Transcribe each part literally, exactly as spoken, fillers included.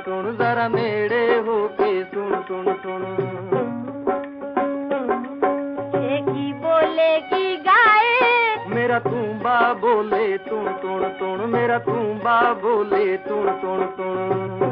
टुण जरा नेड़े होके सुन सुन सुन। ये की बोले की गाए मेरा तूंबा बोले तुण तुण तुण, मेरा तूंबा बोले तुण तुण तुण।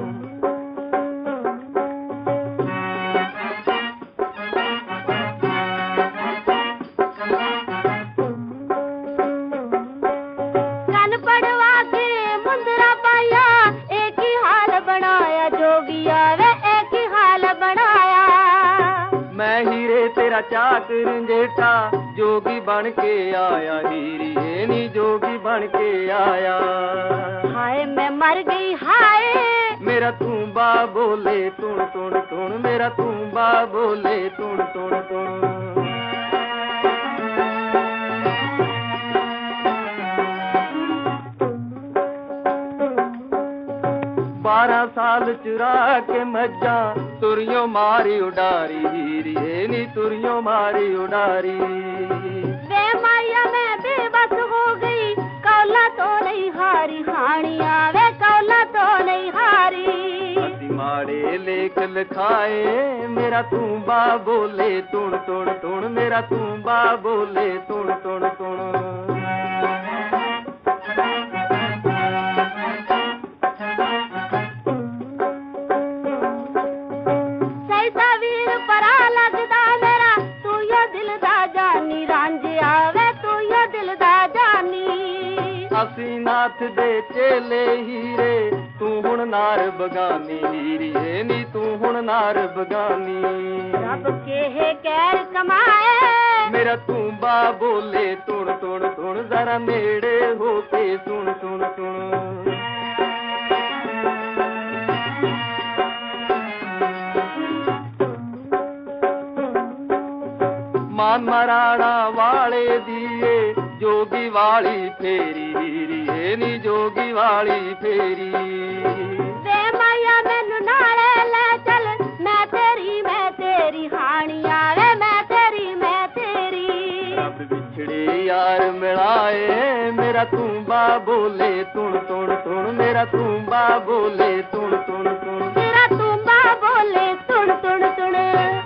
तेरा चाकर जेठा जोगी बन के आया, हीरिए नी जोगी बन के आया। हाय मैं मर गई हाय मेरा तूंबा बोले तुण तुण तुण, मेरा तूंबा बोले तुण तुण तुण। बारह साल चुरा के मज्जा तुरियों मारी उडारी, हीरिए नी तुरियों मारी उडारी। वे माया मैं बेबस हो गई, कौला तो नहीं हारी हानिया, वे कौला तो नहीं हारी। अति माड़े लेख लिखाए मेरा तूंबा बोले तुण तुण तुण, मेरा तूंबा बोले तुण तुण तुण। नाथ दे चेले हीरे तू हुण नार बगानी, हीरिए नी तू हुण नार बगानी। रब के है कैर कमाए मेरा तूंबा बोले तुण तुण तुण, जरा नेड़े होके सुन सुन सुन। मान मराड़ा वाले दिए जोगी वाली फेरी, हीरिए नी जोगी वाली फेरी। वे माया मैनू नाले ले चल, मैं तेरी मैं तेरी हानिया, वे मैं तेरी मैं तेरी। रब बिछड़े यार मिलाए मेरा तूंबा बोले तुण तुण तुण, मेरा तूंबा बोले तुण तुण तुण, मेरा तूंबा बोले तुण तुण तुण।